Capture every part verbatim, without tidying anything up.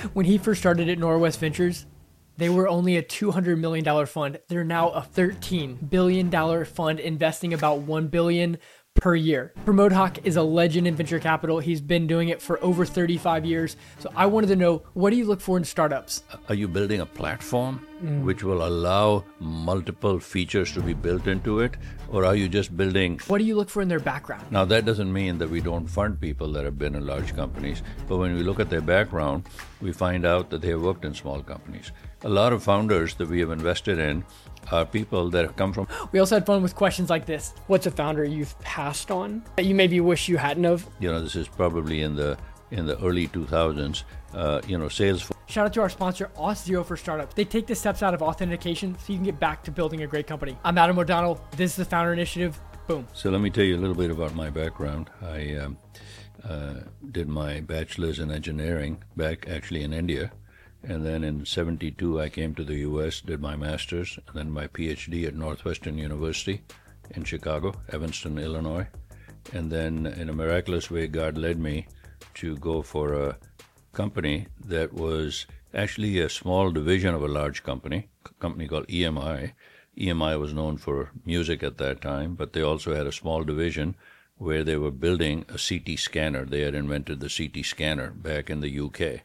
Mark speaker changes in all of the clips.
Speaker 1: When he first started at Norwest Ventures, they were only a two hundred million dollars fund. They're now a thirteen billion dollars fund investing about one billion dollars per year. Pramod Haq is a legend in venture capital. He's been doing it for over thirty-five years. So I wanted to know, what do you look for in startups?
Speaker 2: Are you building a platform mm. which will allow multiple features to be built into it? Or are you just building...
Speaker 1: What do you look for in their background?
Speaker 2: Now, that doesn't mean that we don't fund people that have been in large companies. But when we look at their background, we find out that they have worked in small companies. A lot of founders that we have invested in are people that have come from...
Speaker 1: We also had fun with questions like this. What's a founder you've passed on that you maybe wish you hadn't have?
Speaker 2: You know, this is probably in the in the early two thousands, uh, you know, Salesforce.
Speaker 1: Shout out to our sponsor, Auth0 for Startups. They take the steps out of authentication so you can get back to building a great company. I'm Adam O'Donnell. This is the Founder Initiative. Boom.
Speaker 2: So let me tell you a little bit about my background. I um, uh, did my bachelor's in engineering back actually in India. And then in seventy-two, I came to the U S, did my master's, and then my PhD at Northwestern University in Chicago, Evanston, Illinois. And then in a miraculous way, God led me to go for a company that was actually a small division of a large company, a company called E M I. E M I was known for music at that time, but they also had a small division where they were building a C T scanner. They had invented the C T scanner back in the U K.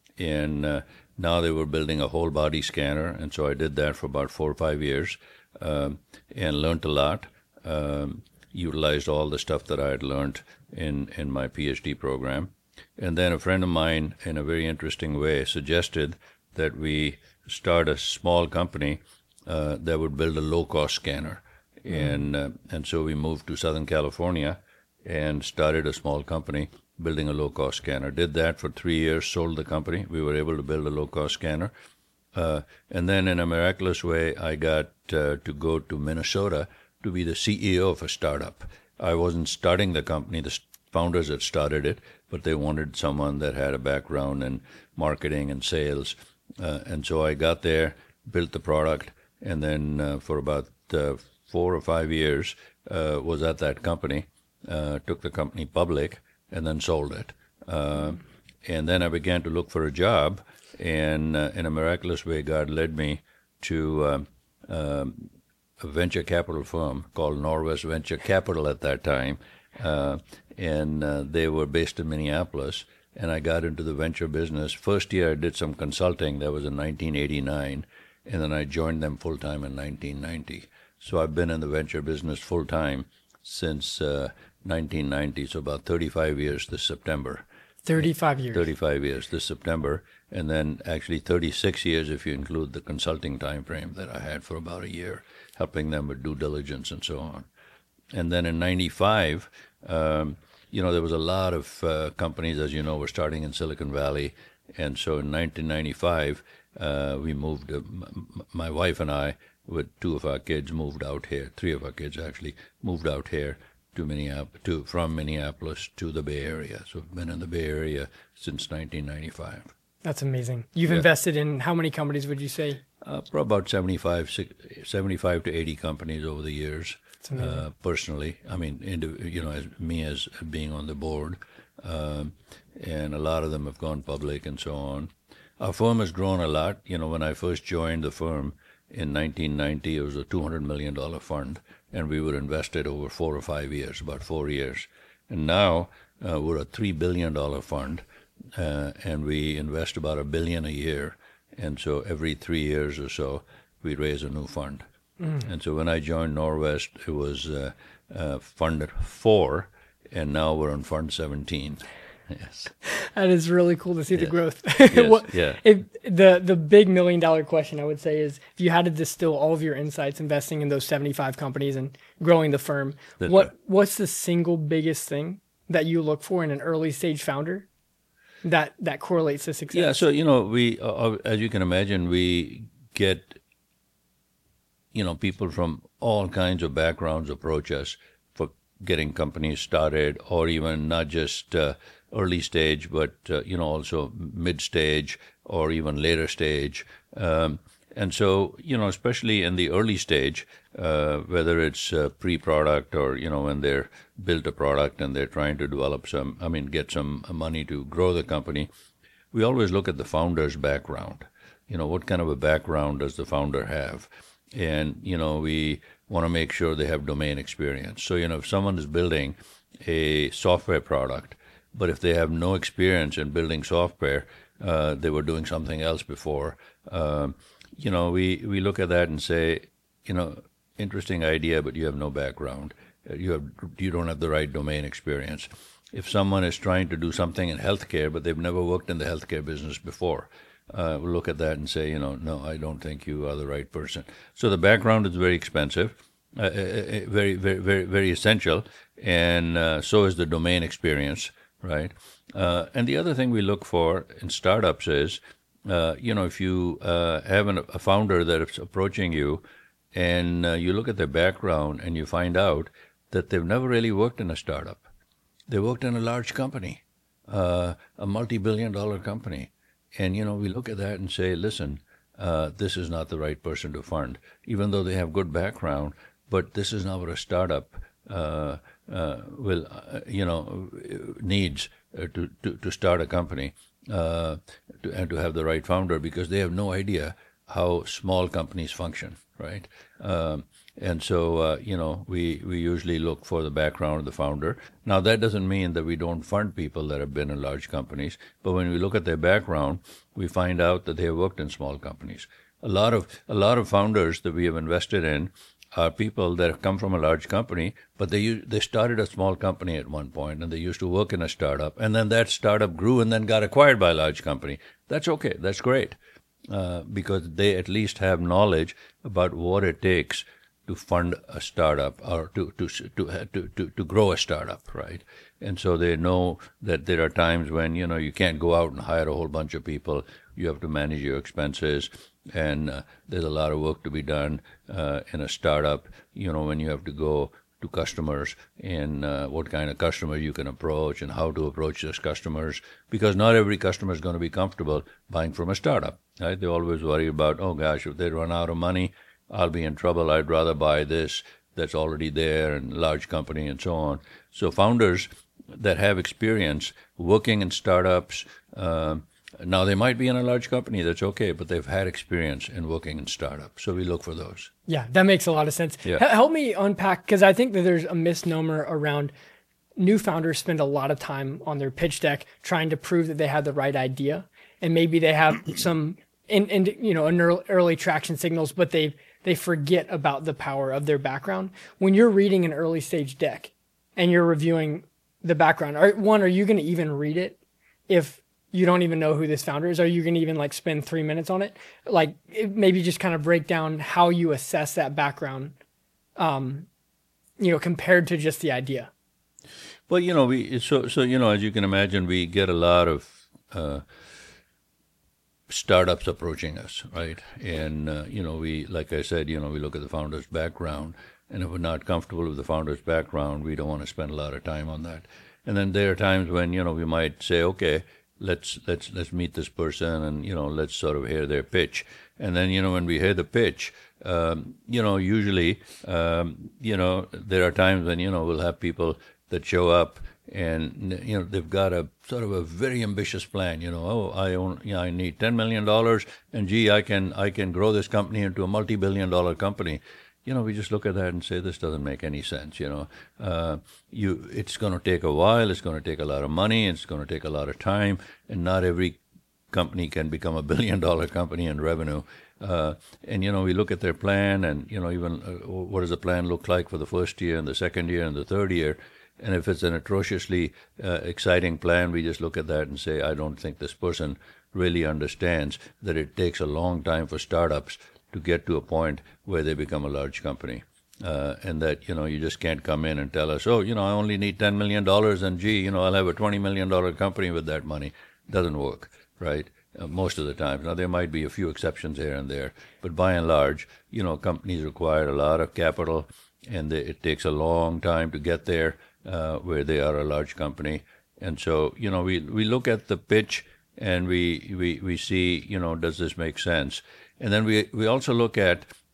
Speaker 2: And uh, now they were building a whole body scanner, and so I did that for about four or five years um, and learned a lot, um, utilized all the stuff that I had learned in, in my PhD program. And then a friend of mine, in a very interesting way, suggested that we start a small company uh, that would build a low-cost scanner. Mm-hmm. And, uh, and so we moved to Southern California and started a small company building a low-cost scanner. Did that for three years, sold the company. We were able to build a low-cost scanner. Uh, and then in a miraculous way, I got uh, to go to Minnesota to be the C E O of a startup. I wasn't starting the company. The founders had started it, but they wanted someone that had a background in marketing and sales. Uh, and so I got there, built the product, and then uh, for about uh, four or five years uh, was at that company, uh, took the company public, and then sold it. Uh, and then I began to look for a job, and uh, in a miraculous way, God led me to um, um, a venture capital firm called Norwest Venture Capital at that time, uh, and uh, they were based in Minneapolis, and I got into the venture business. First year I did some consulting, that was in nineteen eighty-nine, and then I joined them full-time in nineteen ninety. So I've been in the venture business full-time since uh, nineteen ninety, so about thirty-five years this September.
Speaker 1: thirty-five years.
Speaker 2: thirty-five years this September, and then actually thirty-six years if you include the consulting time frame that I had for about a year, helping them with due diligence and so on. And then in ninety-five, um, you know, there was a lot of uh, companies, as you know, were starting in Silicon Valley, and so in nineteen ninety-five, uh, we moved, uh, m- my wife and I, with two of our kids, moved out here, three of our kids actually, moved out here to Minneapolis, to, from Minneapolis to the Bay Area. So I've been in the Bay Area since nineteen ninety-five.
Speaker 1: That's amazing. You've
Speaker 2: yeah.
Speaker 1: invested in how many companies, would you say?
Speaker 2: Uh, for about seventy-five, seventy-five to eighty companies over the years, uh, personally. I mean, indiv- you know, as me as being on the board. Um, and a lot of them have gone public and so on. Our firm has grown a lot. You know, when I first joined the firm in nineteen ninety, it was a two hundred million dollars fund, and we were invested over four or five years, about four years. And now uh, we're a three billion dollars fund, uh, and we invest about a billion a year. And so every three years or so, we raise a new fund. Mm. And so when I joined Norwest, it was uh, uh, fund four, and now we're on fund seventeen. Yes.
Speaker 1: That is really cool to see
Speaker 2: yes.
Speaker 1: the growth.
Speaker 2: Yes.
Speaker 1: what,
Speaker 2: yeah.
Speaker 1: if, the the big million dollar question I would say is, if you had to distill all of your insights investing in those seventy-five companies and growing the firm,
Speaker 2: That's
Speaker 1: what
Speaker 2: right.
Speaker 1: what's the single biggest thing that you look for in an early stage founder that that correlates to success?
Speaker 2: Yeah. So you know, we uh, as you can imagine, we get you know people from all kinds of backgrounds approach us for getting companies started, or even not just uh, early stage, but uh, you know also mid stage or even later stage. Um, and so you know, especially in the early stage, uh, whether it's uh, pre-product or you know when they're built a product and they're trying to develop some, I mean, get some money to grow the company, we always look at the founder's background. You know, what kind of a background does the founder have? And, you know, we want to make sure they have domain experience. So, you know, if someone is building a software product, but if they have no experience in building software, uh, they were doing something else before, um, you know, we, we look at that and say, you know, interesting idea, but you have no background. You have you don't have the right domain experience. If someone is trying to do something in healthcare, but they've never worked in the healthcare business before, uh, we'll look at that and say, you know, no, I don't think you are the right person. So the background is very expensive, uh, very, very, very, very essential, and uh, so is the domain experience, right? Uh, and the other thing we look for in startups is, uh, you know, if you uh, have an, a founder that is approaching you, and uh, you look at their background and you find out that they've never really worked in a startup. They worked in a large company, uh, a multi-billion dollar company. And, you know, we look at that and say, listen, uh, this is not the right person to fund, even though they have good background, but this is not what a startup uh, uh, will, uh, you know, needs uh, to, to, to start a company uh, to, and to have the right founder, because they have no idea how small companies function, right? Um, and so, uh, you know, we, we usually look for the background of the founder. Now, that doesn't mean that we don't fund people that have been in large companies, but when we look at their background, we find out that they have worked in small companies. A lot of a lot of founders that we have invested in are people that have come from a large company, but they they started a small company at one point, and they used to work in a startup, and then that startup grew and then got acquired by a large company. That's okay. That's great. Uh, because they at least have knowledge about what it takes to fund a startup or to to to to to, to grow a startup, right? And so they know that there are times when, you know, you can't go out and hire a whole bunch of people. You have to manage your expenses, and uh, there's a lot of work to be done uh, in a startup. You know, when you have to go to customers and uh, what kind of customer you can approach and how to approach those customers, because not every customer is going to be comfortable buying from a startup, right? They always worry about, oh gosh, if they run out of money, I'll be in trouble. I'd rather buy this that's already there and large company and so on. So founders that have experience working in startups, uh, now they might be in a large company, that's okay, but they've had experience in working in startups. So we look for those.
Speaker 1: Yeah, that makes a lot of sense.
Speaker 2: Yeah.
Speaker 1: H- help me unpack, because I think that there's a misnomer around new founders spend a lot of time on their pitch deck trying to prove that they have the right idea. And maybe they have some in, in you know, an early, early traction signals, but they they forget about the power of their background. When you're reading an early stage deck and you're reviewing the background, are, one, are you going to even read it if you don't even know who this founder is? Are you going to even like spend three minutes on it? Like it, maybe just kind of break down how you assess that background, um, you know, compared to just the idea.
Speaker 2: Well, you know, we so so you know, as you can imagine, we get a lot of uh, startups approaching us, right? And uh, you know, we, like I said, you know, we look at the founder's background, and if we're not comfortable with the founder's background, we don't want to spend a lot of time on that. And then there are times when, you know, we might say, okay, let's let's let's meet this person, and, you know, let's sort of hear their pitch. And then, you know, when we hear the pitch, um, you know, usually, um, you know, there are times when, you know, we'll have people that show up and, you know, they've got a sort of a very ambitious plan. You know, oh, I own, you know, I need ten million dollars, and gee, I can I can grow this company into a multi-billion dollar company. You know, we just look at that and say, this doesn't make any sense. You know, uh, you it's going to take a while. It's going to take a lot of money. It's going to take a lot of time, and not every company can become a billion dollar company in revenue. Uh, and, you know, we look at their plan, and, you know, even uh, what does the plan look like for the first year and the second year and the third year. And if it's an atrociously uh, exciting plan, we just look at that and say, I don't think this person really understands that it takes a long time for startups to get to a point where they become a large company. Uh, and that, you know, you just can't come in and tell us, oh, you know, I only need ten million dollars, and gee, you know, I'll have a twenty million dollars company with that money. It doesn't work, right? Uh, most of the time. Now, there might be a few exceptions here and there, but by and large, you know, companies require a lot of capital, and they, it takes a long time to get there uh, where they are a large company. And so, you know, we, we look at the pitch, and we, we, we see, you know, does this make sense? And then we, we also look at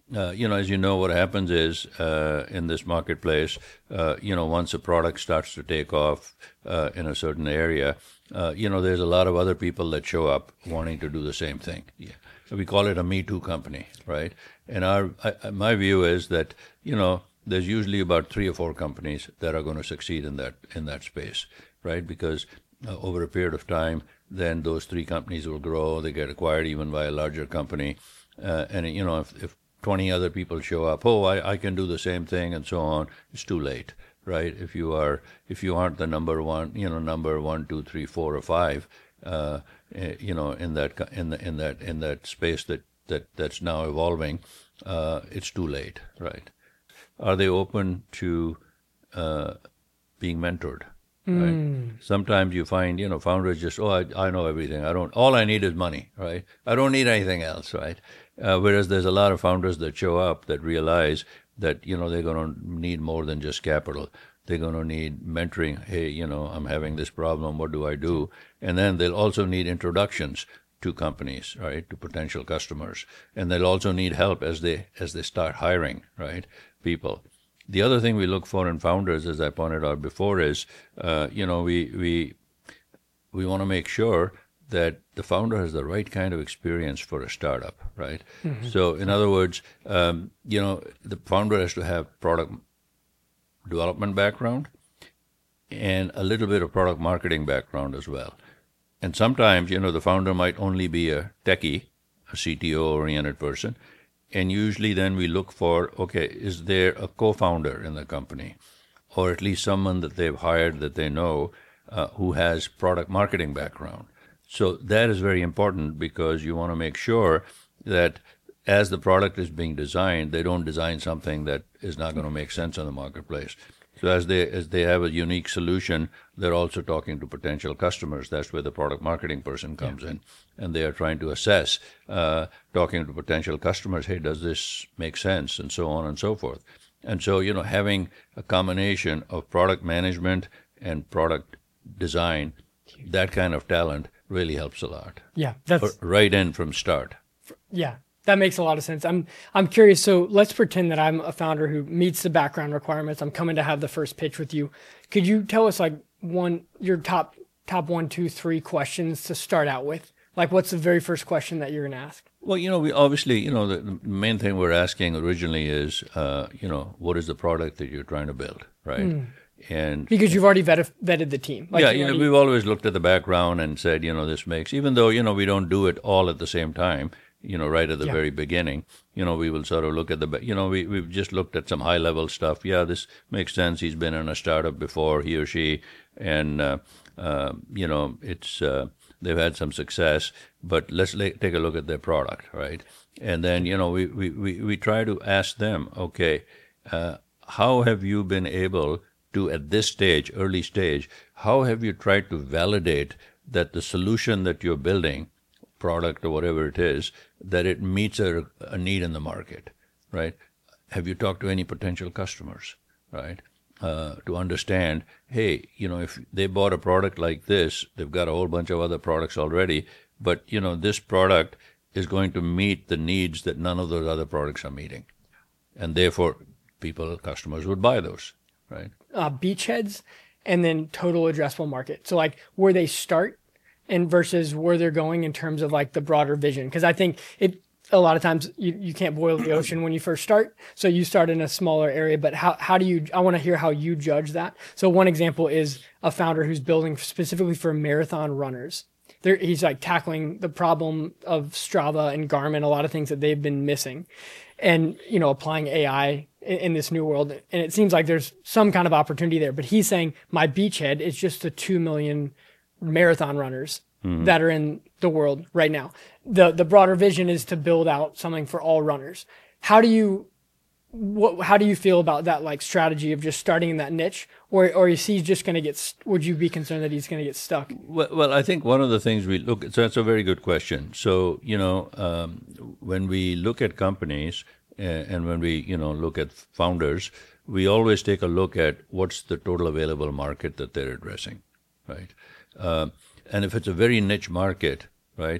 Speaker 2: uh, you know, as you know, what happens is uh, in this marketplace, uh, you know, once a product starts to take off uh, in a certain area, uh, you know, there's a lot of other people that show up wanting to do the same thing. Yeah. So we call it a Me Too company, right? And our I, my view is that, you know, there's usually about three or four companies that are going to succeed in that in that space, right? Because uh, over a period of time, then those three companies will grow. They get acquired even by a larger company, uh, and you know, if, if twenty other people show up, oh, I, I can do the same thing, and so on. It's too late, right? If you are if you aren't the number one, you know, number one, two, three, four, or five, uh, you know, in that in the in that in that space that that that's now evolving, uh, it's too late, right? Are they open to uh, being mentored? Right? Mm. Sometimes you find, you know, founders just, oh, I, I know everything. I don't. All I need is money, right? I don't need anything else, right? Uh, whereas there's a lot of founders that show up that realize that, you know, they're going to need more than just capital. They're going to need mentoring. Hey, you know, I'm having this problem. What do I do? And then they'll also need introductions to companies, right, to potential customers, and they'll also need help as they as they start hiring, right, people. The other thing we look for in founders, as I pointed out before, is uh, you know we we we want to make sure that the founder has the right kind of experience for a startup, right? Mm-hmm. So, in other words, um, you know, the founder has to have product development background and a little bit of product marketing background as well. And sometimes, you know, the founder might only be a techie, a C T O-oriented person, and usually then we look for, okay, is there a co-founder in the company, or at least someone that they've hired that they know uh, who has product marketing background. So that is very important because you want to make sure that as the product is being designed, they don't design something that is not going to make sense in the marketplace. So as they as they have a unique solution, they're also talking to potential customers. That's where the product marketing person comes yeah. in, and they are trying to assess, uh, talking to potential customers. Hey, does this make sense, and so on and so forth. And so, you know, having a combination of product management and product design, that kind of talent really helps a lot.
Speaker 1: Yeah, that's
Speaker 2: right in from start.
Speaker 1: Yeah. That makes a lot of sense. I'm I'm curious. So let's pretend that I'm a founder who meets the background requirements. I'm coming to have the first pitch with you. Could you tell us like one your top top one, two, three questions to start out with? Like, what's the very first question that you're going to ask?
Speaker 2: Well, you know, we obviously, you know, the, the main thing we're asking originally is, uh, you know, what is the product that you're trying to build, right? Mm. And
Speaker 1: because you've already vetted, vetted the team.
Speaker 2: Like yeah, you know, already... we've always looked at the background and said, you know, this makes, even though, you know, we don't do it all at the same time. You know, right at the yeah. very beginning, you know, we will sort of look at the, you know, we, we've just looked at some high level stuff. Yeah, this makes sense. He's been in a startup before, he or she, and, uh, uh, you know, it's, uh, they've had some success, but let's la- take a look at their product, right? And then, you know, we, we, we, we try to ask them, okay, uh, how have you been able to, at this stage, early stage, how have you tried to validate that the solution that you're building, product or whatever it is, that it meets a, a need in the market, right? Have you talked to any potential customers, right? Uh, to understand, hey, you know, if they bought a product like this, they've got a whole bunch of other products already, but, you know, this product is going to meet the needs that none of those other products are meeting. And therefore, people, customers would buy those, right?
Speaker 1: Uh, beachheads and then total addressable market. So like where they start and versus where they're going in terms of like the broader vision. Because I think it a lot of times you, you can't boil the ocean when you first start. So you start in a smaller area, but how, how do you, I want to hear how you judge that. So one example is a founder who's building specifically for marathon runners. There, he's like tackling the problem of Strava and Garmin, a lot of things that they've been missing, and, you know, applying A I in, in this new world. And it seems like there's some kind of opportunity there, but he's saying my beachhead is just the two million marathon runners mm-hmm. that are in the world right now. The the broader vision is to build out something for all runners. How do you what how do you feel about that like strategy of just starting in that niche, or or is he just going to get, would you be concerned that he's going to get stuck?
Speaker 2: Well, well, I think one of the things we look at, so that's a very good question. So, you know, um, when we look at companies uh, and when we, you know, look at founders, we always take a look at what's the total available market that they're addressing, right? Uh, and if it's a very niche market, right,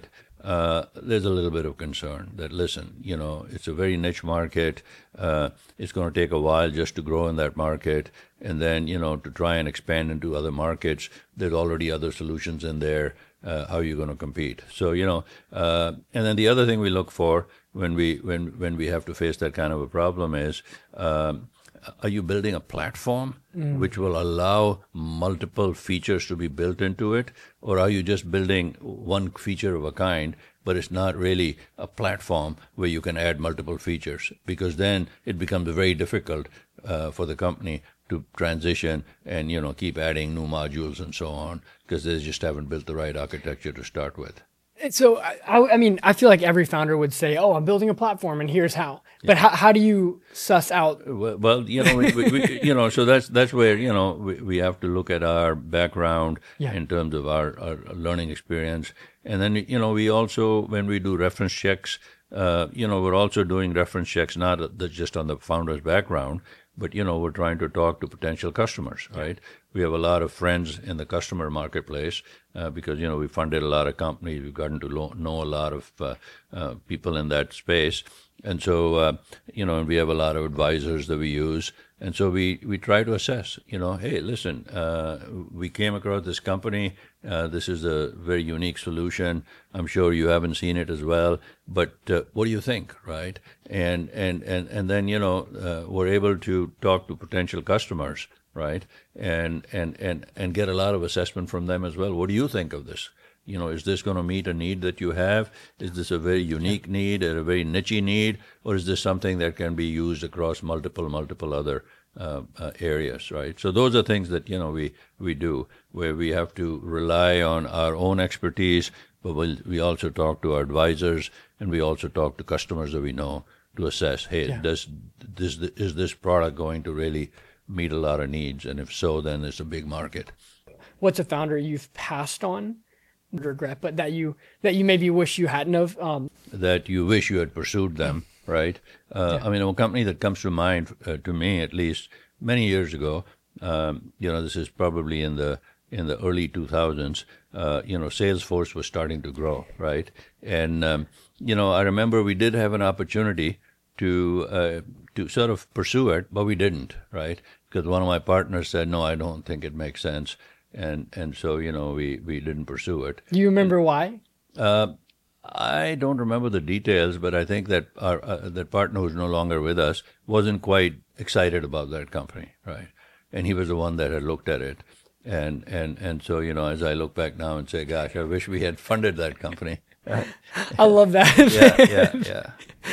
Speaker 2: uh, there's a little bit of concern that, listen, you know, it's a very niche market. Uh, it's going to take a while just to grow in that market. And then, you know, to try and expand into other markets, there's already other solutions in there. Uh, how are you going to compete? So, you know, uh, and then the other thing we look for when we when when we have to face that kind of a problem is, um, are you building a platform mm. which will allow multiple features to be built into it, or are you just building one feature of a kind, but it's not really a platform where you can add multiple features? Because then it becomes very difficult uh, for the company to transition and, you know, keep adding new modules and so on, because they just haven't built the right architecture to start with.
Speaker 1: So, I, I mean, I feel like every founder would say, oh, I'm building a platform and here's how. But yeah. how, how do you suss out?
Speaker 2: Well, well you know, we, we, we, you know, so that's that's where, you know, we, we have to look at our background yeah. in terms of our, our learning experience. And then, you know, we also, when we do reference checks, uh, you know, we're also doing reference checks, not just on the founder's background, but, you know, we're trying to talk to potential customers, right? We have a lot of friends in the customer marketplace uh, because, you know, we funded a lot of companies. We've gotten to lo- know a lot of uh, uh, people in that space. And so, uh, you know, we have a lot of advisors that we use. And so we, we try to assess, you know, hey, listen, uh, we came across this company. Uh, this is a very unique solution. I'm sure you haven't seen it as well, but uh, what do you think, right? And and and and then, you know, uh, we're able to talk to potential customers, right? And and and and get a lot of assessment from them as well. What do you think of this? You know, is this going to meet a need that you have? Is this a very unique need or a very niche need? Or is this something that can be used across multiple, multiple other uh, uh, areas, right? So those are things that, you know, we, we do, where we have to rely on our own expertise, but we'll, we also talk to our advisors, and we also talk to customers that we know to assess, hey, yeah. does this, is this product going to really meet a lot of needs? And if so, then it's a big market.
Speaker 1: What's a founder you've passed on? Regret, but that you that you maybe wish you hadn't have. Um.
Speaker 2: That you wish you had pursued them, right? Uh, yeah. I mean, a company that comes to mind, uh, to me at least, many years ago. Um, you know, this is probably in the in the early two thousands. Uh, you know, Salesforce was starting to grow, right? And um, you know, I remember we did have an opportunity to uh, to sort of pursue it, but we didn't, right? Because one of my partners said, "No, I don't think it makes sense." And and so, you know, we, we didn't pursue it.
Speaker 1: Do you remember and, why?
Speaker 2: Uh, I don't remember the details, but I think that our uh, that partner who's no longer with us wasn't quite excited about that company, right? And he was the one that had looked at it. And and, and so, you know, as I look back now and say, gosh, I wish we had funded that company.
Speaker 1: I love that.
Speaker 2: yeah, yeah, yeah.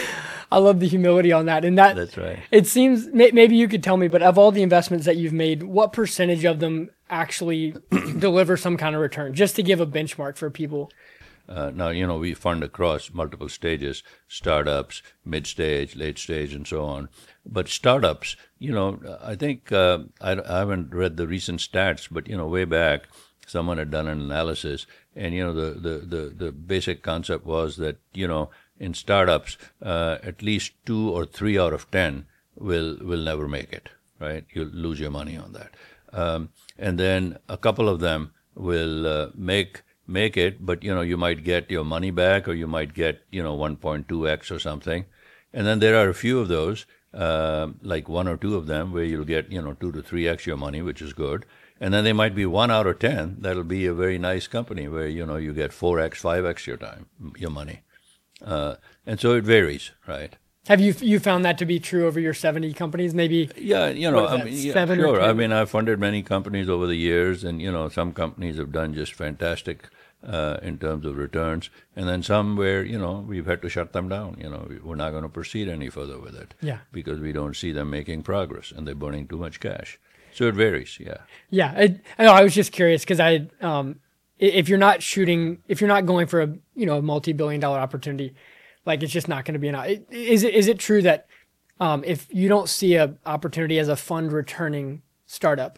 Speaker 1: I love the humility on that. And that,
Speaker 2: that's right.
Speaker 1: It seems, maybe you could tell me, but of all the investments that you've made, what percentage of them actually deliver some kind of return, just to give a benchmark for people?
Speaker 2: Uh, now, you know, we fund across multiple stages, startups, mid-stage, late stage, and so on. But startups, you know, I think, uh, I, I haven't read the recent stats, but, you know, way back, someone had done an analysis, and, you know, the, the, the, the basic concept was that, you know, in startups, uh, at least two or three out of ten will will never make it, right? You'll lose your money on that. Um, and then a couple of them will uh, make make it, but, you know, you might get your money back, or you might get, you know, one point two x or something. And then there are a few of those, uh, like one or two of them, where you'll get, you know, two to three x your money, which is good. And then there might be one out of ten that'll be a very nice company where, you know, you get four x, five x your time, your money. Uh, and so it varies, right?
Speaker 1: Have you you found that to be true over your seventy companies? Maybe.
Speaker 2: Yeah, you know, I mean, yeah, seven sure. Or I mean, I've funded many companies over the years, and, you know, some companies have done just fantastic uh, in terms of returns, and then some where, you know, we've had to shut them down. You know, we're not going to proceed any further with it.
Speaker 1: Yeah.
Speaker 2: Because we don't see them making progress, and they're burning too much cash. So it varies. Yeah.
Speaker 1: Yeah, I, I know. I was just curious because I. Um, If you're not shooting, if you're not going for a, you know, a multi-billion dollar opportunity, like, it's just not going to be enough. Is it, is it true that um, if you don't see a opportunity as a fund returning startup,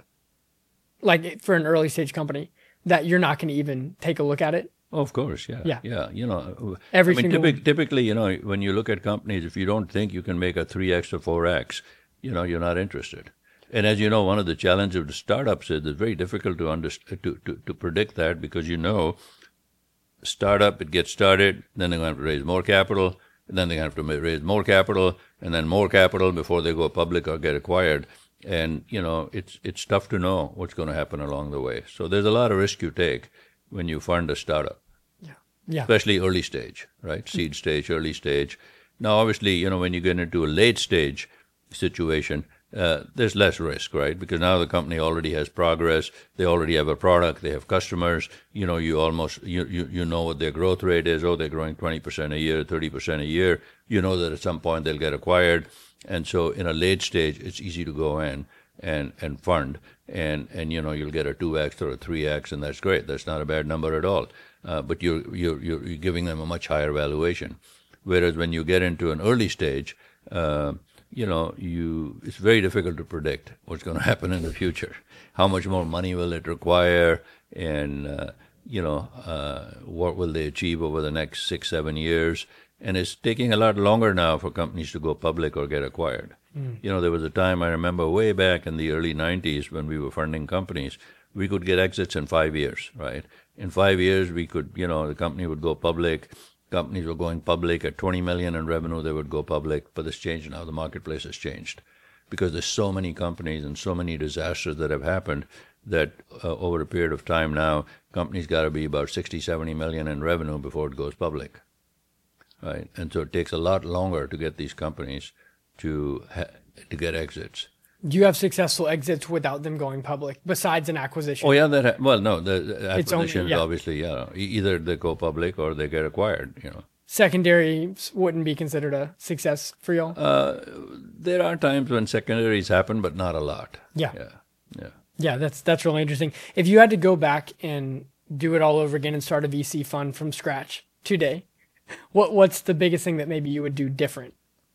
Speaker 1: like for an early stage company, that you're not going to even take a look at it?
Speaker 2: Oh, of course, yeah.
Speaker 1: Yeah.
Speaker 2: Yeah, you know,
Speaker 1: Every
Speaker 2: I mean,
Speaker 1: single
Speaker 2: typic, typically, you know, when you look at companies, if you don't think you can make a three x or four x, you know, you're not interested. And as you know, one of the challenges of the startups is it's very difficult to, under, to, to, to predict that, because, you know, startup, it gets started, then they're going to have to raise more capital, and then they have to raise more capital, and then more capital before they go public or get acquired. And, you know, it's it's tough to know what's going to happen along the way. So there's a lot of risk you take when you fund a startup.
Speaker 1: Yeah. Yeah.
Speaker 2: Especially early stage, right? Seed stage, early stage. Now, obviously, you know, when you get into a late stage situation, uh, there's less risk, right? Because now the company already has progress. They already have a product. They have customers. You know, you almost, you, you, you know what their growth rate is. Oh, they're growing twenty percent a year, thirty percent a year. You know that at some point they'll get acquired. And so in a late stage, it's easy to go in and, and fund. And, and, you know, you'll get a two X or a three X, and that's great. That's not a bad number at all. Uh, but you're, you're, you're giving them a much higher valuation. Whereas when you get into an early stage, uh, you know, you it's very difficult to predict what's going to happen in the future. How much more money will it require? And, uh, you know, uh, what will they achieve over the next six, seven years? And it's taking a lot longer now for companies to go public or get acquired. Mm. You know, there was a time I remember way back in the early nineties when we were funding companies, we could get exits in five years, right? In five years, we could, you know, the company would go public. Companies were going public at twenty million in revenue, they would go public. But this changed now. The marketplace has changed because there's so many companies and so many disasters that have happened that uh, over a period of time now, companies got to be about sixty, seventy million in revenue before it goes public. Right, and so it takes a lot longer to get these companies to ha- to get exits.
Speaker 1: Do you have successful exits without them going public, besides an acquisition?
Speaker 2: Oh yeah, that ha- well, no, the, the acquisitions
Speaker 1: only, yeah.
Speaker 2: obviously, yeah, either they go public or they get acquired. You know,
Speaker 1: secondaries wouldn't be considered a success for y'all.
Speaker 2: Uh, there are times when secondaries happen, but not a lot.
Speaker 1: Yeah,
Speaker 2: yeah, yeah,
Speaker 1: yeah. That's that's really interesting. If you had to go back and do it all over again and start a V C fund from scratch today, What what's the biggest thing that maybe you would do different?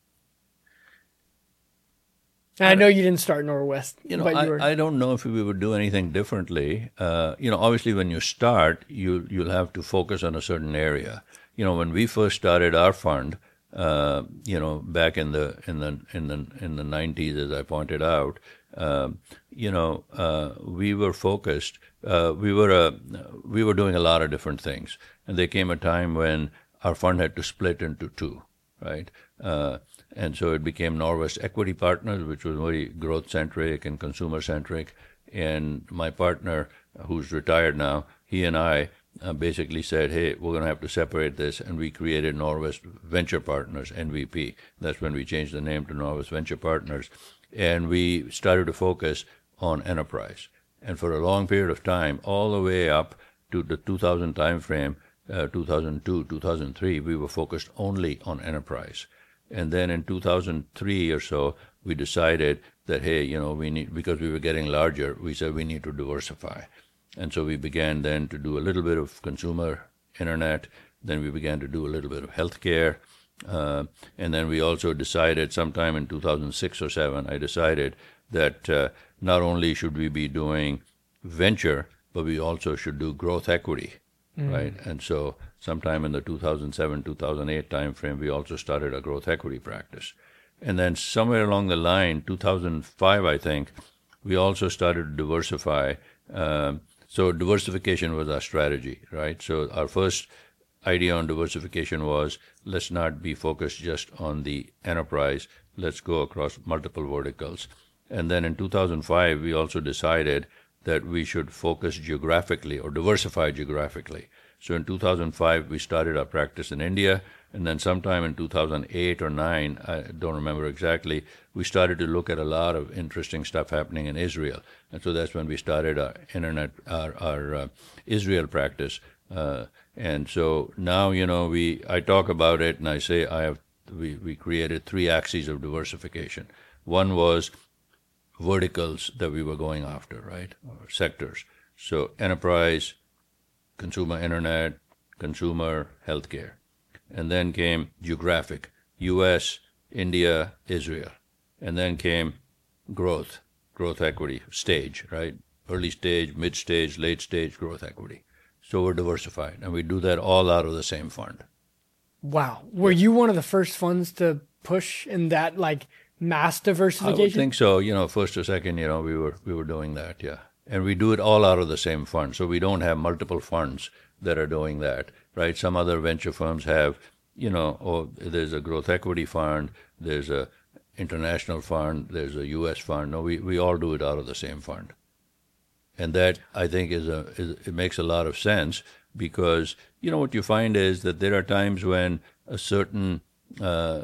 Speaker 1: I know you didn't start Norwest.
Speaker 2: You know,
Speaker 1: but
Speaker 2: I,
Speaker 1: you were...
Speaker 2: I don't know if we would do anything differently. Uh, you know, obviously when you start, you you'll have to focus on a certain area. You know, when we first started our fund, uh, you know, back in the in the in the in the nineties, as I pointed out, uh, you know, uh, we were focused. Uh, we were uh, we were doing a lot of different things, and there came a time when our fund had to split into two, right? Uh, and so it became Norwest Equity Partners, which was very growth-centric and consumer-centric. And my partner, who's retired now, he and I uh, basically said, hey, we're going to have to separate this. And we created Norwest Venture Partners, N V P. That's when we changed the name to Norwest Venture Partners. And we started to focus on enterprise. And for a long period of time, all the way up to the two thousand timeframe, Uh, two thousand two, two thousand three, we were focused only on enterprise. And then in two thousand three or so, we decided that, hey, you know, we need, because we were getting larger, we said we need to diversify. And so we began then to do a little bit of consumer internet. Then we began to do a little bit of healthcare. Uh, and then we also decided sometime in two thousand six or seven, I decided that uh, not only should we be doing venture, but we also should do growth equity. Mm. Right, and so sometime in the two thousand seven, two thousand eight timeframe, we also started a growth equity practice. And then somewhere along the line, two thousand five, I think, we also started to diversify. Um, so diversification was our strategy, right? So our first idea on diversification was, let's not be focused just on the enterprise. Let's go across multiple verticals. And then in two thousand five, we also decided that we should focus geographically or diversify geographically. So in two thousand five, we started our practice in India, and then sometime in two thousand eight or nine, I don't remember exactly, we started to look at a lot of interesting stuff happening in Israel. And so that's when we started our internet, our, our uh, Israel practice. Uh, and so now, you know, we I talk about it, and I say I have we, we created three axes of diversification. One was verticals that we were going after, right, or sectors. So enterprise, consumer internet, consumer healthcare. And then came geographic, U S, India, Israel. And then came growth, growth equity, stage, right, early stage, mid stage, late stage growth equity. So we're diversified, and we do that all out of the same fund.
Speaker 1: Wow. Were you one of the first funds to push in that, like, mass diversification?
Speaker 2: I would think so. You know, first or second, you know, we were we were doing that, yeah. And we do it all out of the same fund. So we don't have multiple funds that are doing that, right? Some other venture firms have, you know, oh, there's a growth equity fund, there's a international fund, there's a U S fund. No, we, we all do it out of the same fund. And that, I think, is a is, it makes a lot of sense because, you know, what you find is that there are times when a certain uh,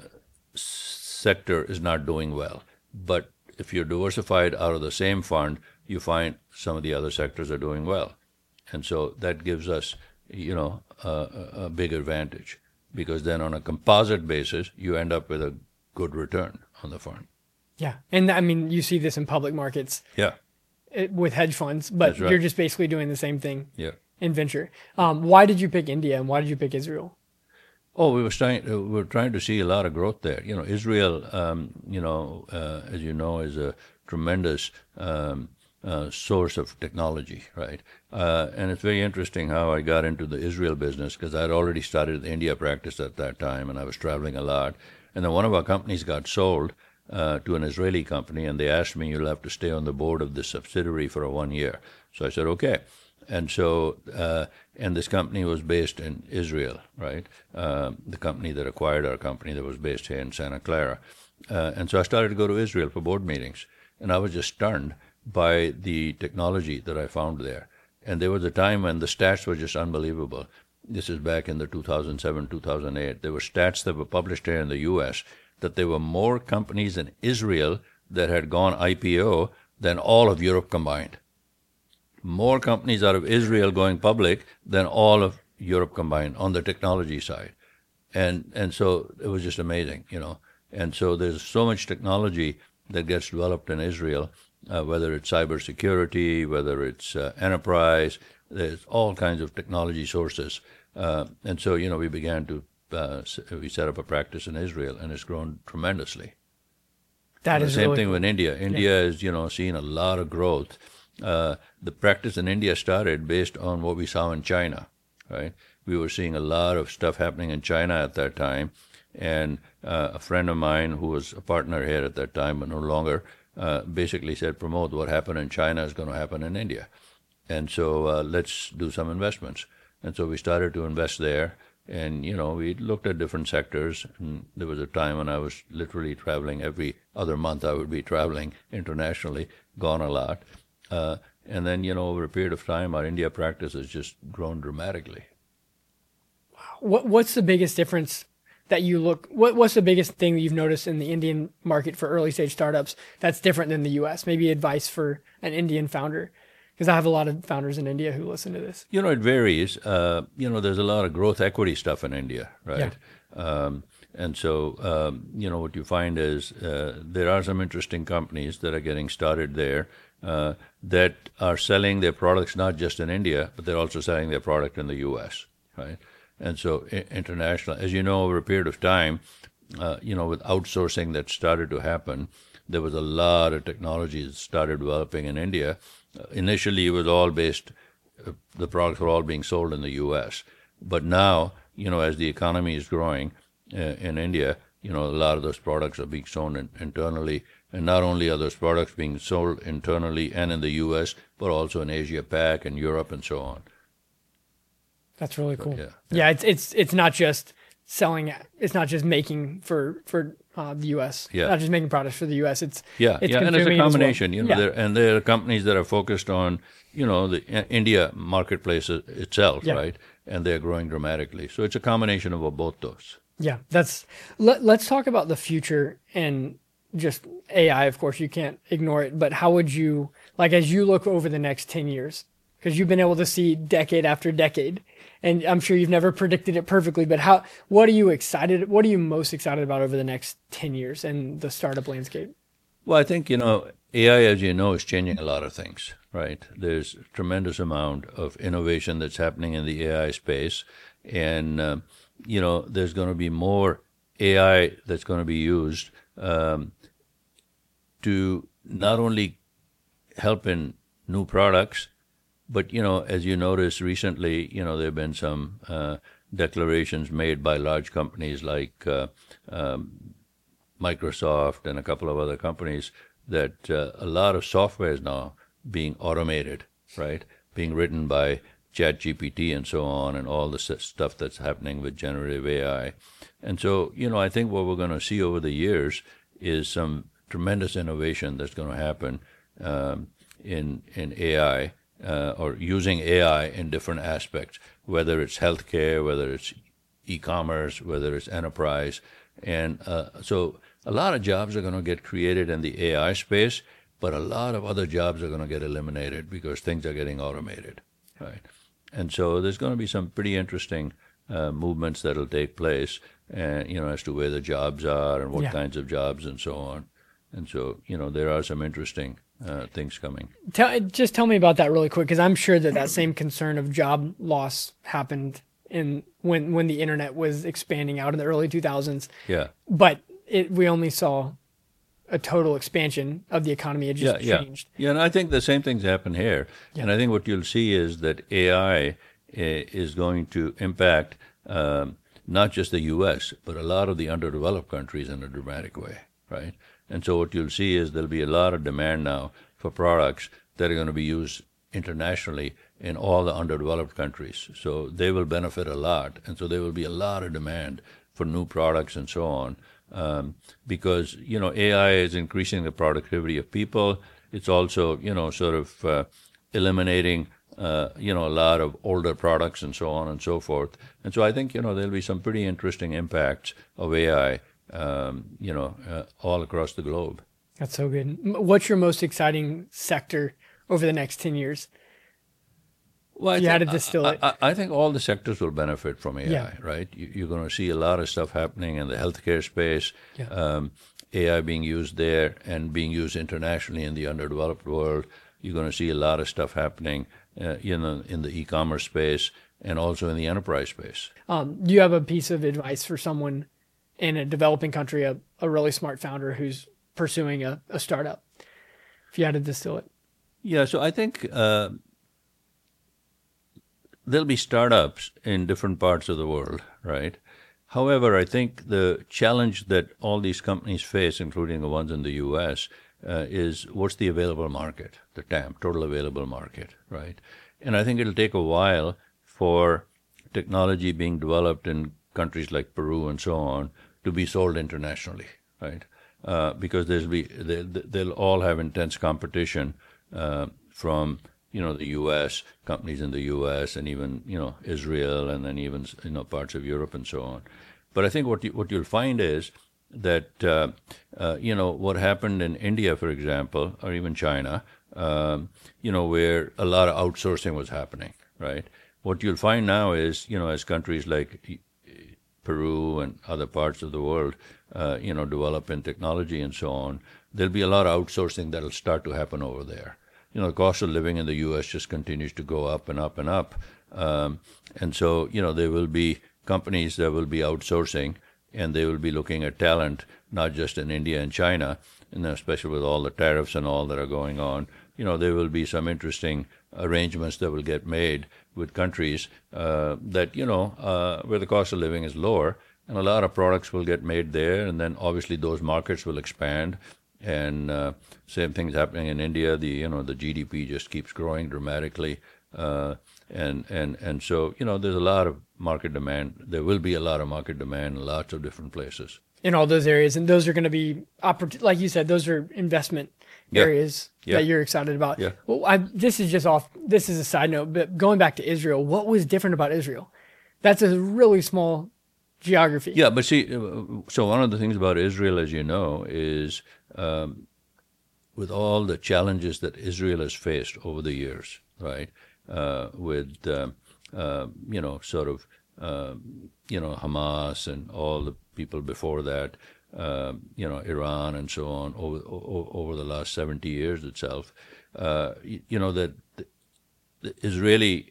Speaker 2: sector is not doing well. But if you're diversified out of the same fund, you find some of the other sectors are doing well. And so that gives us, you know, a, a big advantage because then on a composite basis, you end up with a good return on the fund.
Speaker 1: Yeah. And I mean, you see this in public markets.
Speaker 2: Yeah.
Speaker 1: It, with hedge funds, but right. You're just basically doing the same thing
Speaker 2: yeah.
Speaker 1: in venture. Um, why did you pick India and why did you pick Israel?
Speaker 2: Oh, we were trying. We were trying to see a lot of growth there. You know, Israel. Um, you know, uh, as you know, is a tremendous um, uh, source of technology, right? Uh, and it's very interesting how I got into the Israel business because I'd already started the India practice at that time, and I was traveling a lot. And then one of our companies got sold uh, to an Israeli company, and they asked me, "You'll have to stay on the board of this subsidiary for a one year." So I said, "Okay." And so, uh, and this company was based in Israel, right? Uh, the company that acquired our company that was based here in Santa Clara. Uh, and so I started to go to Israel for board meetings. And I was just stunned by the technology that I found there. And there was a time when the stats were just unbelievable. This is back in the two thousand seven, two thousand eight. There were stats that were published here in the U S that there were more companies in Israel that had gone I P O than all of Europe combined. More companies out of Israel going public than all of Europe combined on the technology side. And and so it was just amazing, you know. And so there's so much technology that gets developed in Israel, uh, whether it's cybersecurity, whether it's uh, enterprise, there's all kinds of technology sources. Uh, and so, you know, we began to, uh, we set up a practice in Israel, and it's grown tremendously.
Speaker 1: That is
Speaker 2: the same
Speaker 1: really
Speaker 2: thing
Speaker 1: cool.
Speaker 2: with India. India yeah. is, you know, seeing a lot of growth. Uh, the practice in India started based on what we saw in China, right? We were seeing a lot of stuff happening in China at that time. And uh, a friend of mine who was a partner here at that time, but no longer, uh, basically said, Pramod, what happened in China is going to happen in India. And so uh, let's do some investments. And so we started to invest there. And, you know, we looked at different sectors. And there was a time when I was literally traveling every other month. I would be traveling internationally, gone a lot. Uh, and then, you know, over a period of time, our India practice has just grown dramatically.
Speaker 1: Wow. What, what's the biggest difference that you look, what, what's the biggest thing that you've noticed in the Indian market for early stage startups that's different than the U S? Maybe advice for an Indian founder? Because I have a lot of founders in India who listen to this.
Speaker 2: You know, it varies. Uh, you know, there's a lot of growth equity stuff in India, right?
Speaker 1: Yeah.
Speaker 2: Um, and so, um, you know, what you find is uh, there are some interesting companies that are getting started there uh, that are selling their products not just in India, but they're also selling their product in the U S, right? And so I- international, as you know, over a period of time, uh, you know, with outsourcing that started to happen, there was a lot of technology that started developing in India. Uh, initially, it was all based, uh, the products were all being sold in the U S. But now, you know, as the economy is growing uh, in India, you know, a lot of those products are being sold in, internally. And not only are those products being sold internally and in the U S, but also in Asia Pac and Europe and so on.
Speaker 1: That's really cool.
Speaker 2: So, yeah,
Speaker 1: yeah. yeah, it's it's it's not just selling. It's not just making for for uh, the U S.
Speaker 2: Yeah.
Speaker 1: Not just making products for the U S. It's
Speaker 2: yeah,
Speaker 1: it's
Speaker 2: yeah, and it's a
Speaker 1: consuming as
Speaker 2: combination.
Speaker 1: well.
Speaker 2: You know,
Speaker 1: Yeah.
Speaker 2: there, and there are companies that are focused on, you know, the I- India marketplace i- itself,
Speaker 1: Yeah.
Speaker 2: right? And they're growing dramatically. So it's a combination of both those.
Speaker 1: Yeah, that's. Let, let's talk about the future and just A I. Of course, you can't ignore it. But how would you, like, as you look over the next ten years, because you've been able to see decade after decade, and I'm sure you've never predicted it perfectly. But how? What are you excited? What are you most excited about over the next ten years in the startup landscape?
Speaker 2: Well, I think, you know, A I, as you know, is changing a lot of things, right? There's a tremendous amount of innovation that's happening in the A I space. And, um, you know, there's going to be more A I that's going to be used um, to not only help in new products, but, you know, as you noticed recently, you know, there have been some uh, declarations made by large companies like uh, um, Microsoft and a couple of other companies that uh, a lot of software is now being automated, right? Being written by ChatGPT and so on, and all the stuff that's happening with generative A I. And so, you know, I think what we're going to see over the years is some tremendous innovation that's going to happen um, in in A I uh, or using A I in different aspects, whether it's healthcare, whether it's e-commerce, whether it's enterprise. And uh, so a lot of jobs are going to get created in the A I space, but a lot of other jobs are going to get eliminated because things are getting automated, right? And so there's going to be some pretty interesting uh, movements that will take place, and you know, as to where the jobs are and what yeah. kinds of jobs and so on. And so, you know, there are some interesting uh, things coming.
Speaker 1: Tell, just tell me about that really quick, because I'm sure that that same concern of job loss happened in when when the internet was expanding out in the early two thousands.
Speaker 2: Yeah.
Speaker 1: But it, we only saw a total expansion of the economy. It just
Speaker 2: yeah,
Speaker 1: changed.
Speaker 2: Yeah. yeah, and I think the same things happen here.
Speaker 1: Yeah.
Speaker 2: And I think what you'll see is that A I is going to impact um, not just the U S, but a lot of the underdeveloped countries in a dramatic way, right? And so what you'll see is there'll be a lot of demand now for products that are going to be used internationally in all the underdeveloped countries. So they will benefit a lot. And so there will be a lot of demand for new products and so on. Um, because, you know, A I is increasing the productivity of people. It's also, you know, sort of uh, eliminating, uh, you know, a lot of older products and so on and so forth. And so I think, you know, there'll be some pretty interesting impacts of A I, um, you know, uh, all across the globe.
Speaker 1: That's so good. What's your most exciting sector over the next ten years?
Speaker 2: Well, I
Speaker 1: you
Speaker 2: think,
Speaker 1: had to distill
Speaker 2: I,
Speaker 1: it.
Speaker 2: I, I think all the sectors will benefit from A I,
Speaker 1: yeah.
Speaker 2: right? You, you're going to see a lot of stuff happening in the healthcare space,
Speaker 1: yeah.
Speaker 2: um, A I being used there and being used internationally in the underdeveloped world. You're going to see a lot of stuff happening, uh, you know, in the e-commerce space and also in the enterprise space.
Speaker 1: Um, do you have a piece of advice for someone in a developing country, a, a really smart founder who's pursuing a, a startup, if you had to distill it?
Speaker 2: Yeah, so I think uh, there'll be startups in different parts of the world, right? However, I think the challenge that all these companies face, including the ones in the U S, uh, is what's the available market, the T A M, total available market, right? And I think it'll take a while for technology being developed in countries like Peru and so on to be sold internationally, right? Uh, because there'll be they, they'll all have intense competition uh, from you know the U S companies in the U S and even you know Israel and then even you know parts of Europe and so on. But I think what you, what you'll find is that uh, uh, you know what happened in India, for example, or even China, um, you know where a lot of outsourcing was happening, right? What you'll find now is you know as countries like Peru and other parts of the world, uh, you know, develop in technology and so on, there'll be a lot of outsourcing that'll start to happen over there. You know, the cost of living in the U S just continues to go up and up and up. Um, and so, you know, there will be companies that will be outsourcing and they will be looking at talent, not just in India and China, and especially with all the tariffs and all that are going on. You know, there will be some interesting arrangements that will get made with countries uh, that, you know, uh, where the cost of living is lower, and a lot of products will get made there, and then obviously those markets will expand. And uh, same thing's happening in India. The you know the G D P just keeps growing dramatically, uh, and and and so you know there's a lot of market demand. There will be a lot of market demand in lots of different places
Speaker 1: in all those areas, and those are going to be oppor- like you said, those are investment
Speaker 2: yeah.
Speaker 1: areas
Speaker 2: yeah.
Speaker 1: that you're excited about.
Speaker 2: Yeah.
Speaker 1: Well, I, this is just off. This is a side note, but going back to Israel, what was different about Israel? That's a really small geography.
Speaker 2: Yeah, but see, so one of the things about Israel, as you know, is um, with all the challenges that Israel has faced over the years, right? Uh, with uh, uh, you know, sort of uh, you know Hamas and all the people before that, uh, you know, Iran and so on over over the last seventy years itself, uh, you, you know that the, the Israeli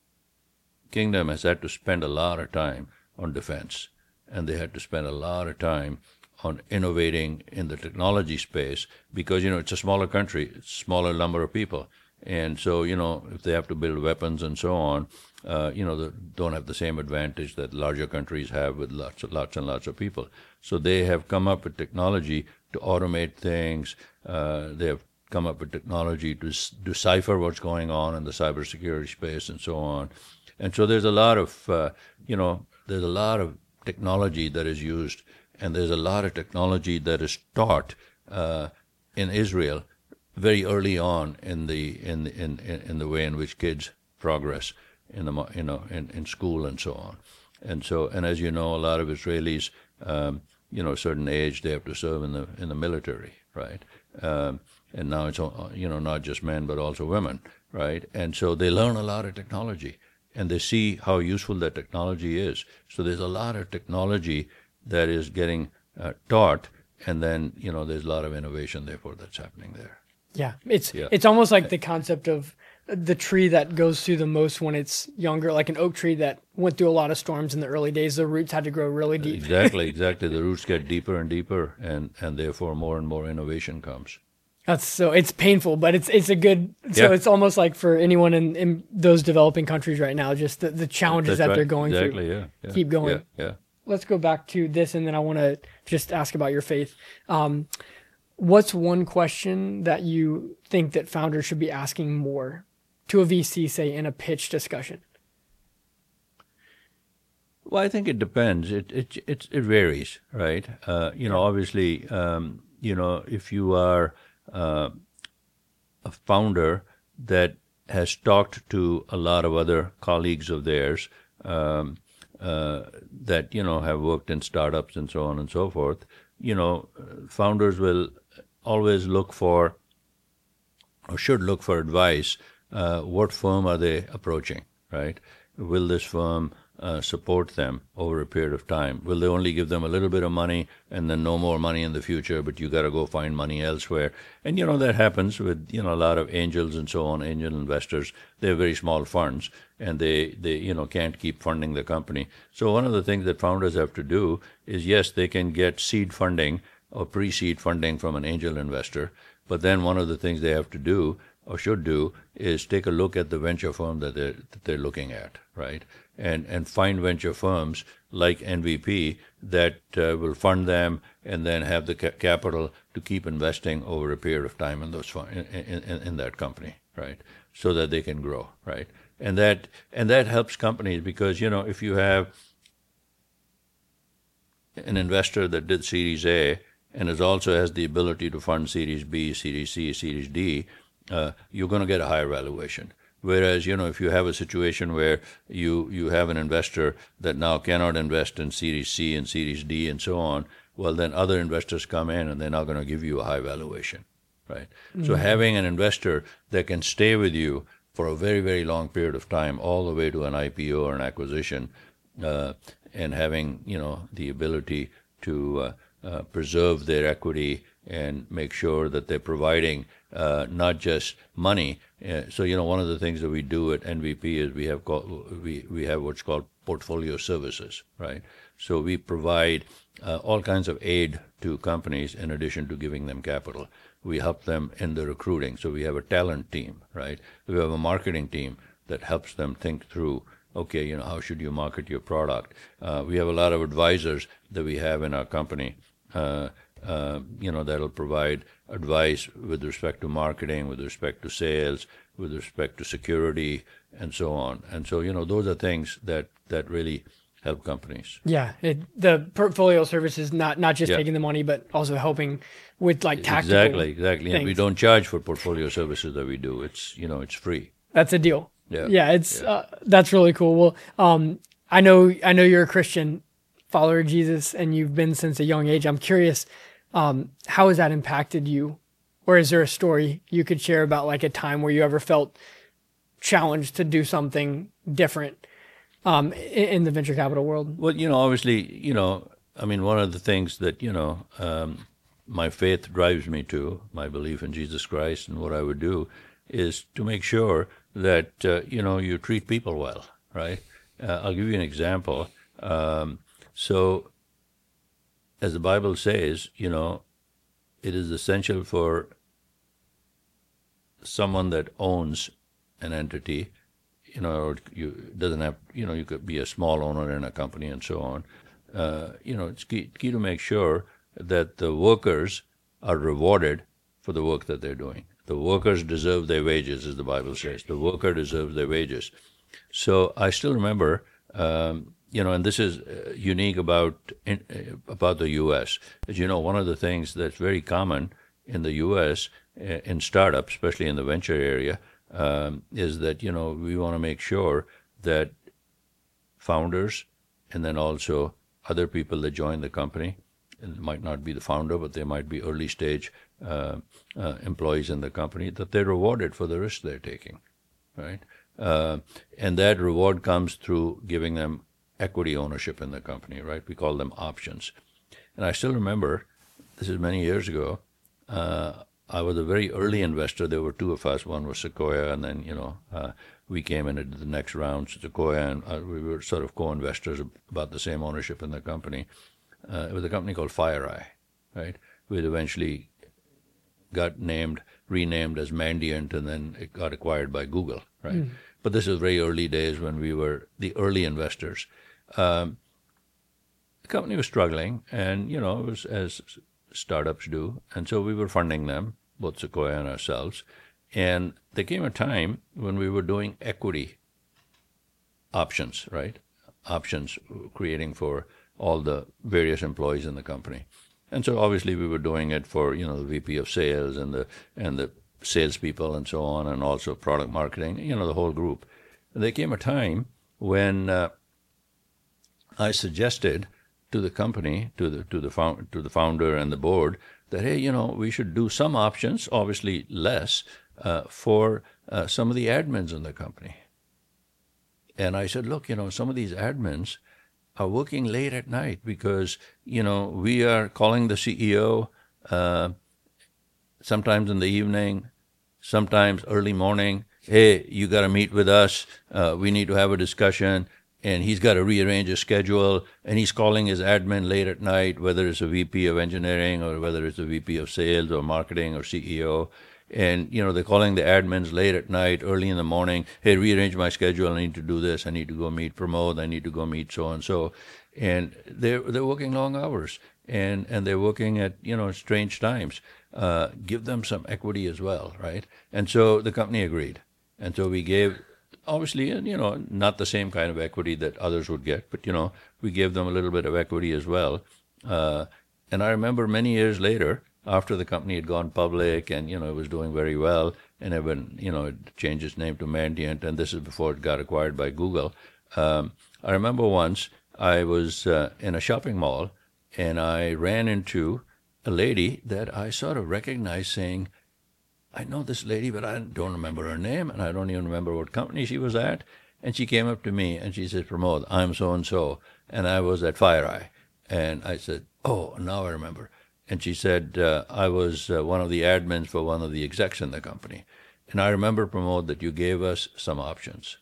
Speaker 2: kingdom has had to spend a lot of time on defense, and they had to spend a lot of time on innovating in the technology space because, you know, it's a smaller country, it's a smaller number of people. And so, you know, if they have to build weapons and so on, uh, you know, they don't have the same advantage that larger countries have with lots, of, lots and lots of people. So they have come up with technology to automate things. Uh, they have come up with technology to s- decipher what's going on in the cybersecurity space and so on. And so there's a lot of, uh, you know, there's a lot of technology that is used, and there's a lot of technology that is taught uh, in Israel very early on in the in in in the way in which kids progress in the you know in, in school and so on. And so, and as you know, a lot of Israelis, um, you know, a certain age they have to serve in the in the military, right? Um, and now it's you know not just men but also women, right? And so they learn a lot of technology, and they see how useful that technology is. So there's a lot of technology that is getting uh, taught, and then you know there's a lot of innovation, therefore, that's happening there.
Speaker 1: Yeah, it's
Speaker 2: Yeah.
Speaker 1: it's almost like the concept of the tree that goes through the most when it's younger, like an oak tree that went through a lot of storms in the early days. The roots had to grow really deep.
Speaker 2: Exactly, exactly. The roots get deeper and deeper, and, and therefore more and more innovation comes.
Speaker 1: That's so it's painful, but it's it's a good. So
Speaker 2: Yeah.
Speaker 1: it's almost like for anyone in, in those developing countries right now, just the, the challenges
Speaker 2: That's
Speaker 1: that
Speaker 2: right.
Speaker 1: they're going
Speaker 2: exactly,
Speaker 1: through.
Speaker 2: Yeah, yeah.
Speaker 1: Keep going.
Speaker 2: Yeah, yeah.
Speaker 1: Let's go back to this, and then I want to just ask about your faith. Um, what's one question that you think that founders should be asking more to a V C, say, in a pitch discussion?
Speaker 2: Well, I think it depends. It it it, it varies, right? Uh, you know, obviously, um, you know, if you are uh, a founder that has talked to a lot of other colleagues of theirs um, uh, that you know have worked in startups and so on and so forth, you know, founders will always look for or should look for advice. Uh, what firm are they approaching, right? Will this firm uh, support them over a period of time? Will they only give them a little bit of money and then no more money in the future, but you got to go find money elsewhere? And, you know, that happens with, you know, a lot of angels and so on, angel investors. They're very small funds, and they, they, you know, can't keep funding the company. So one of the things that founders have to do is, yes, they can get seed funding or pre-seed funding from an angel investor, but then one of the things they have to do or should do is take a look at the venture firm that they're, that they're looking at, right? And and find venture firms like N V P that uh, will fund them and then have the ca- capital to keep investing over a period of time in those fun- in, in, in that company, right? So that they can grow, right? And that and that helps companies because, you know, if you have an investor that did Series A and is also has the ability to fund Series B, Series C, Series D, uh, you're going to get a higher valuation. Whereas, you know, if you have a situation where you, you have an investor that now cannot invest in Series C and Series D and so on, well, then other investors come in and they're not going to give you a high valuation, right? Mm-hmm. So having an investor that can stay with you for a very, very long period of time, all the way to an I P O or an acquisition, uh, and having, you know, the ability to uh, uh, preserve their equity and make sure that they're providing uh, not just money. Uh, so, you know, one of the things that we do at N V P is we have called, we, we have what's called portfolio services, right? So we provide uh, all kinds of aid to companies in addition to giving them capital. We help them in the recruiting. So we have a talent team, right? We have a marketing team that helps them think through, okay, you know, how should you market your product? Uh, we have a lot of advisors that we have in our company, uh, uh, you know, that'll provide advice with respect to marketing, with respect to sales, with respect to security, and so on. And so, you know, those are things that, that really help companies.
Speaker 1: Yeah, it, the portfolio service is not, not just
Speaker 2: Yeah.
Speaker 1: taking the money, but also helping with like tactical
Speaker 2: Exactly, exactly. And we
Speaker 1: things.
Speaker 2: don't charge for portfolio services that we do. It's, you know, it's free.
Speaker 1: That's a deal.
Speaker 2: Yeah.
Speaker 1: Yeah, it's
Speaker 2: Yeah.
Speaker 1: Uh, that's really cool. Well, um, I know I know you're a Christian follower of Jesus, and you've been since a young age. I'm curious, um, how has that impacted you, or is there a story you could share about like a time where you ever felt challenged to do something different um, in, in the venture capital world?
Speaker 2: Well, you know, obviously, you know, I mean, one of the things that, you know, um, my faith drives me to, my belief in Jesus Christ and what I would do, is to make sure that, uh, you know, you treat people well, right? Uh, I'll give you an example. Um, so, as the Bible says, you know, it is essential for someone that owns an entity, you know, or you doesn't have, you know, you could be a small owner in a company and so on. Uh, you know, it's key, key to make sure that the workers are rewarded for the work that they're doing. The workers deserve their wages, as the Bible says. The worker deserves their wages. So I still remember, um, you know, and this is uh, unique about in, uh, about the U S. As you know, one of the things that's very common in the U S uh, in startups, especially in the venture area, um, is that, you know, we want to make sure that founders and then also other people that join the company, and it might not be the founder, but they might be early stage uh, uh, employees in the company, that they're rewarded for the risk they're taking, right? Uh, and that reward comes through giving them equity ownership in the company, right? We call them options. And I still remember, this is many years ago, uh, I was a very early investor. There were two of us. One was Sequoia, and then, you know, uh, we came in at the next round. Sequoia and uh, we were sort of co-investors, about the same ownership in the company. Uh, it was a company called FireEye, right? We eventually got named, renamed as Mandiant, and then it got acquired by Google, right? Mm. But this is very early days when we were the early investors. Um, the company was struggling, and, you know, it was as startups do, and so we were funding them, both Sequoia and ourselves. And there came a time when we were doing equity options, right? Options creating for all the various employees in the company. And so obviously we were doing it for, you know, the V P of sales and the and the salespeople and so on, and also product marketing, you know, the whole group. And there came a time when uh, I suggested to the company, to the to the found, to the founder and the board, that, hey, you know, we should do some options, obviously less, uh, for uh, some of the admins in the company. And I said, look, you know, some of these admins are working late at night because, you know, we are calling the C E O uh, sometimes in the evening, sometimes early morning. Hey, you got to meet with us. Uh, we need to have a discussion. And he's got to rearrange his schedule, and he's calling his admin late at night, whether it's a V P of engineering or whether it's a V P of sales or marketing or C E O. And, you know, they're calling the admins late at night, early in the morning. Hey, rearrange my schedule. I need to do this. I need to go meet Pramod. I need to go meet so and so. And they're they're working long hours, and and they're working at, you know, strange times. Uh, give them some equity as well, right? And so the company agreed, and so we gave. Obviously, you know, not the same kind of equity that others would get, but, you know, we gave them a little bit of equity as well. Uh, and I remember many years later, after the company had gone public and, you know, it was doing very well, and even, you know, it changed its name to Mandiant, and this is before it got acquired by Google. Um, I remember once I was uh, in a shopping mall, and I ran into a lady that I sort of recognized, saying, I know this lady, but I don't remember her name, and I don't even remember what company she was at. And she came up to me, and she said, Pramod, I'm so-and-so, and I was at FireEye. And I said, oh, now I remember. And she said, uh, I was uh, one of the admins for one of the execs in the company. And I remember, Pramod, that you gave us some options.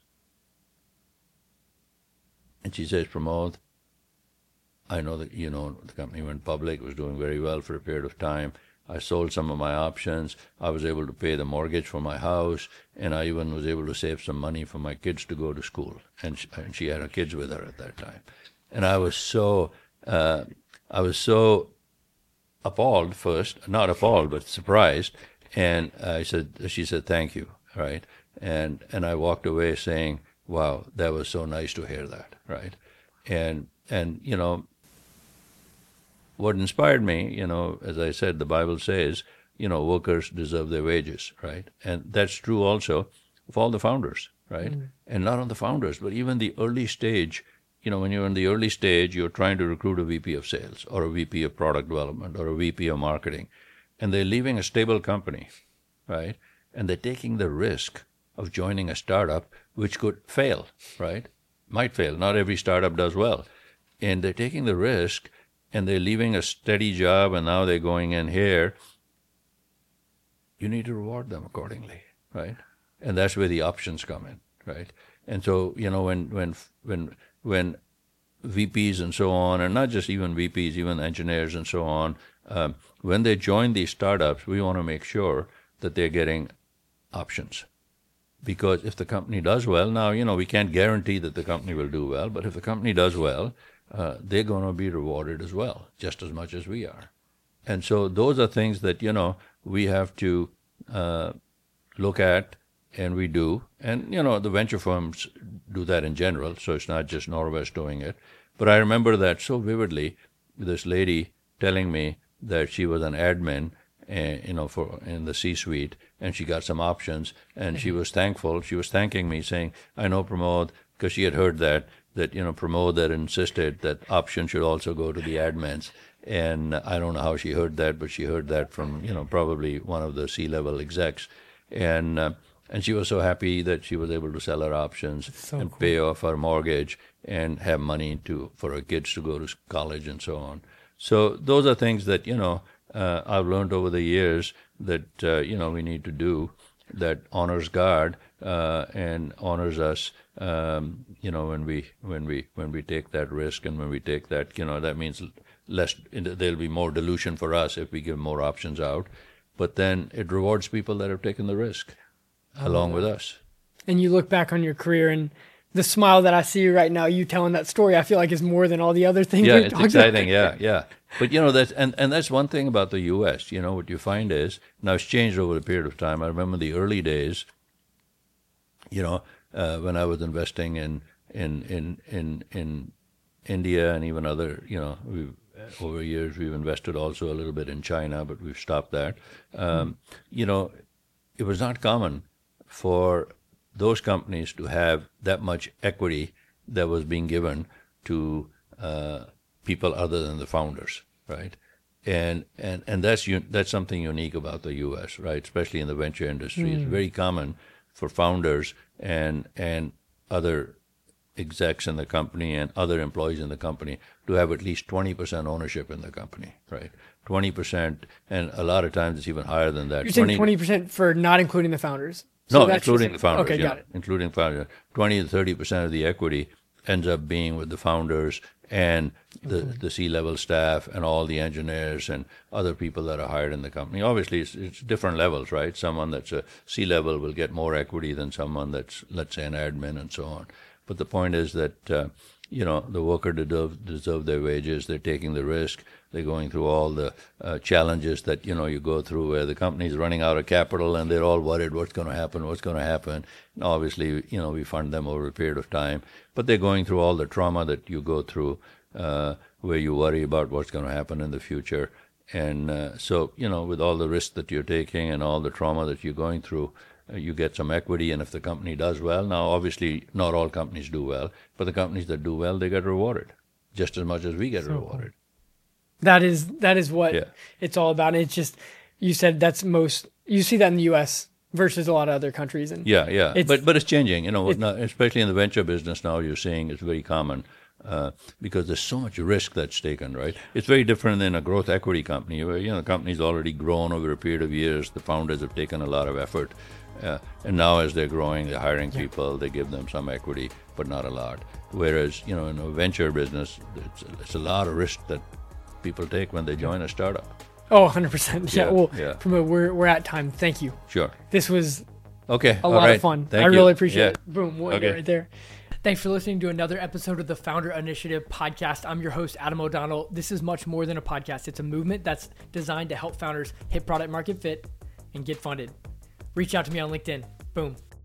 Speaker 2: And she says, Pramod, I know that, you know, the company went public, was doing very well for a period of time. I sold some of my options. I was able to pay the mortgage for my house, and I even was able to save some money for my kids to go to school. And she, and she had her kids with her at that time. And I was so, uh, I was so appalled first, not appalled, but surprised. And I said, she said, thank you, right? And and I walked away saying, wow, that was so nice to hear that, right? And and you know. What inspired me, you know, as I said, the Bible says, you know, workers deserve their wages, right? And that's true also of all the founders, right? Mm. And not on the founders, but even the early stage, you know, when you're in the early stage, you're trying to recruit a V P of sales or a V P of product development or a V P of marketing, and they're leaving a stable company, right? And they're taking the risk of joining a startup which could fail, right? Might fail. Not every startup does well. And they're taking the risk, and they're leaving a steady job, and now they're going in here. You need to reward them accordingly, right? And that's where the options come in, right? And so, you know, when when when when V Ps and so on, and not just even V Ps, even engineers and so on, um, when they join these startups, we want to make sure that they're getting options. Because if the company does well, now, you know, we can't guarantee that the company will do well, but if the company does well, Uh, they're going to be rewarded as well, just as much as we are. And so those are things that, you know, we have to uh, look at, and we do. And, you know, the venture firms do that in general, so it's not just Norwest doing it. But I remember that so vividly, this lady telling me that she was an admin, uh, you know, for in the C-suite, and she got some options, and she was thankful. She was thanking me, saying, I know, Pramod, because she had heard that, that, you know, Pramod had insisted that options should also go to the admins. And I don't know how she heard that, but she heard that from, you know, probably one of the C-level execs. And uh, and she was so happy that she was able to sell her options
Speaker 1: so
Speaker 2: and
Speaker 1: cool.
Speaker 2: pay off her mortgage and have money to for her kids to go to college and so on. So those are things that, you know, uh, I've learned over the years that, uh, you know, we need to do that honors God uh, and honors us, um, you know, when we when we when we take that risk and when we take that, you know, that means less. There'll be more dilution for us if we give more options out, but then it rewards people that have taken the risk along with us.
Speaker 1: And you look back on your career, and the smile that I see right now, you telling that story, I feel like is more than all the other things.
Speaker 2: Yeah,
Speaker 1: we've
Speaker 2: it's
Speaker 1: talked
Speaker 2: exciting.
Speaker 1: about.
Speaker 2: Yeah, yeah. But you know that's and, and that's one thing about the U S. You know what you find is now it's changed over a period of time. I remember the early days. You know, uh, when I was investing in in in in in India and even other, you know, we've over years we've invested also a little bit in China, but we've stopped that. Um, mm. You know, it was not common for those companies to have that much equity that was being given to uh, people other than the founders, right? And and and that's that's something unique about the U S, right? Especially in the venture industry, mm. It's very common for founders and and other execs in the company and other employees in the company to have at least twenty percent ownership in the company, right? twenty percent, and a lot of times it's even higher than that.
Speaker 1: You're saying twenty percent for not including the founders?
Speaker 2: So no, including the founders.
Speaker 1: Okay,
Speaker 2: yeah,
Speaker 1: got it.
Speaker 2: Including founders. twenty to thirty percent of the equity ends up being with the founders and the, okay. the C-level staff and all the engineers and other people that are hired in the company. Obviously, it's, it's different levels, right? Someone that's a C-level will get more equity than someone that's, let's say, an admin and so on. But the point is that, uh, you know, the worker deserve, deserve their wages. They're taking the risk. They're going through all the uh, challenges that, you know, you go through where the company's running out of capital and they're all worried what's going to happen, what's going to happen. And obviously, you know, we fund them over a period of time. But they're going through all the trauma that you go through uh, where you worry about what's going to happen in the future. And uh, so, you know, with all the risks that you're taking and all the trauma that you're going through, uh, you get some equity. And if the company does well, now, obviously, not all companies do well, but the companies that do well, they get rewarded just as much as we get so rewarded. Cool.
Speaker 1: That is that is what
Speaker 2: yeah.
Speaker 1: it's all about. It's just, you said that's most, you see that in the U S versus a lot of other countries. And
Speaker 2: yeah, yeah. It's, but but it's changing. You know, it, now, especially in the venture business now, you're seeing it's very common uh, because there's so much risk that's taken, right? It's very different than a growth equity company where, you know, the company's already grown over a period of years. The founders have taken a lot of effort. Uh, and now as they're growing, they're hiring yeah. people, they give them some equity, but not a lot. Whereas, you know, in a venture business, it's, it's a lot of risk that people take when they join a startup.
Speaker 1: Oh, one hundred percent. Yeah,
Speaker 2: yeah
Speaker 1: well,
Speaker 2: yeah.
Speaker 1: Pramod, we're, we're at time. Thank you.
Speaker 2: Sure.
Speaker 1: This was
Speaker 2: okay.
Speaker 1: a lot
Speaker 2: right.
Speaker 1: of fun.
Speaker 2: Thank
Speaker 1: I
Speaker 2: you.
Speaker 1: really appreciate
Speaker 2: yeah.
Speaker 1: it. Boom, we'll
Speaker 2: okay.
Speaker 1: right there. Thanks for listening to another episode of the Founder Initiative podcast. I'm your host, Adam O'Donnell. This is much more than a podcast. It's a movement that's designed to help founders hit product market fit and get funded. Reach out to me on LinkedIn. Boom.